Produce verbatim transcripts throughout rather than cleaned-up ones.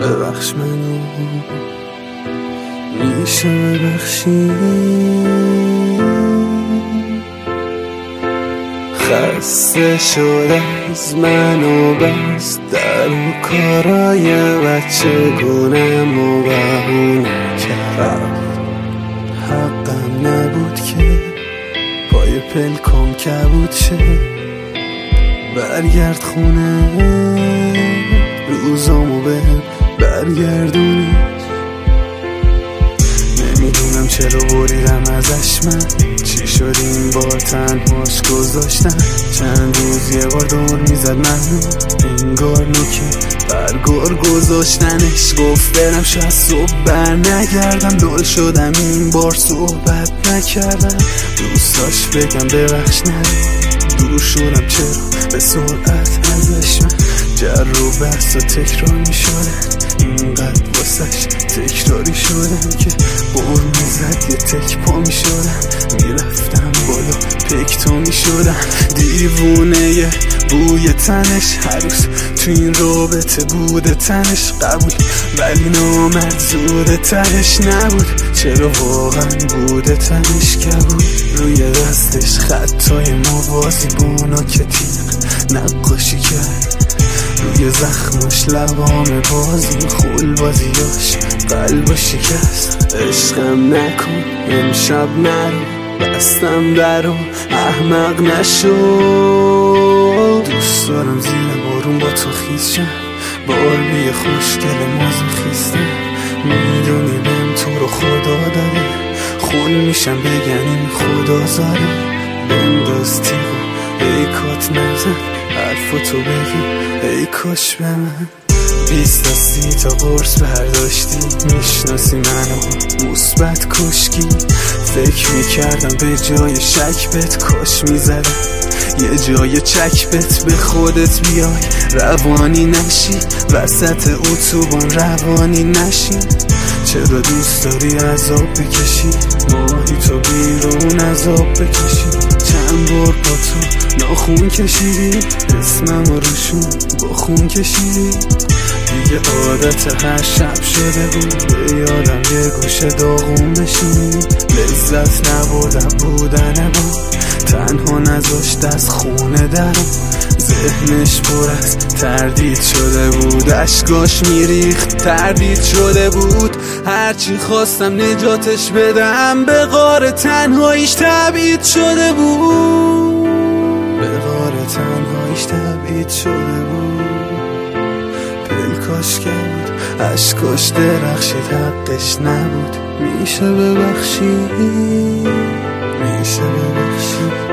ببخش منو، میشه ببخشی. خسته شده از من و بس در و کارای بچه گونم و بهونه کرد. حقم نبود که پای پلکام کبود شه. برگرد خونه روزامو بهم برگردونش. نمیدونم چرا بریدم ازش من، چی شد این بار تنهاش گذاشتم. چند روز یه بار دور میزد منو، انگار نوکه برگار گذاشتنش. گفت برم شاید صبح بر نگردم، دل شدم این بار صحبت نکردم. دوستاش بگم ببخش نده، دور شدم چرا به سرعت ازش. من جر و بحث و تکرار میشدن، اینقدر واسش تکراری شدم که بر میزد یه تک پا میشدم. میرفتم بالا پکتو میشدم، دیوونه یه بوی تنش. هر روز تو این رابطه بوده تنش قبول، ولی نامرد زوده تنش نبود. چرا واقعا بوده تنش کبود. روی دستش خطای موازی بونا که تیغ نقاشی کرد. روی زخمش لبام بازی خول بازیاش قلب شکست. عشقم نکن امشب نرو، بستم درو احمق نشو. دوست دارم زیر بارون با تو خیز شم، باربی خوشگل مازوخیستم. میدونی بهم تو رو خدا داره، خون میشم بگن این خدا زاره. بنداز تیغو ای کات نزن، حرفاتو بگی ای کاش به من. بیست تا سی تا قرص برداشتی، میشناسی منو مثبت کشکی. فکر میکردم به جای شک بهت کاش میزدم یه جای چک بهت به خودت بیای. روانی نشی وسط اتوبان، روانی نشی. چرا دوست داری عذاب بکشی، ماهی تو بیرون عذاب بکشی. چند بار با تو ناخون کشیدی، اسمم روشون با خون کشیدی. دیگه عادت هر شب شده بود، به یادم یه گوشه داغون بشینی. لذت نبردم بودن با، تنها نذاشت از خونه درم. ذهنش پر از تردید شده بود، اشکاش میریخت تردید شده بود. هرچی خواستم نجاتش بدم، به غار تنهاییش تبعید شده بود. به غار تنهاییش تبعید شده بود. پلکاش کرد اشکاش درخشید، حقش نبود. میشه ببخشی، میشه ببخشی.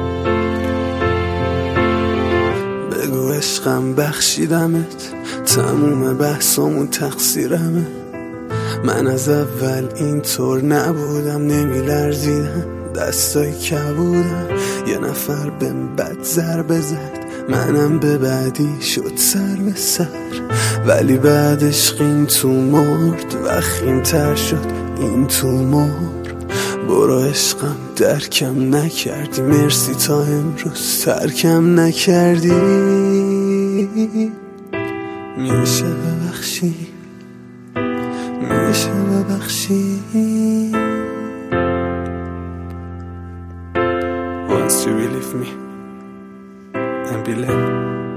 بگو عشقم بخشیدمت، تموم بحثامون تقصیرمه. من از اول اینطور نبودم، نمی لرزیدم دستای کبودم. یه نفر بهم بد ضربه زد، منم به بعدی شد سر به سر. ولی بعدش این تو مرد، وخیم تر شد این تو مرد. برو عشقم درکم نکردی، مرسی تا امروز ترکم نکردی. میشه ببخشی، میشه ببخشی. Once you believe me and believe